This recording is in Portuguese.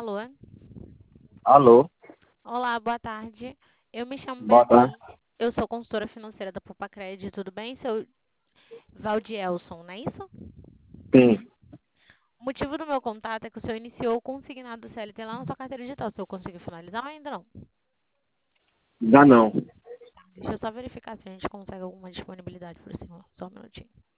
Alô? Alô, Olá, boa tarde. Eu me chamo boa tarde. Beatriz. Eu sou consultora financeira da Poupa-Cred, tudo bem? Seu Valdielson, não é isso? Sim, O motivo do meu contato é que o senhor iniciou o consignado do CLT lá na sua carteira digital. O senhor conseguiu finalizar ou ainda não? ainda não. Deixa eu só verificar se a gente consegue alguma disponibilidade para o senhor. Só um minutinho.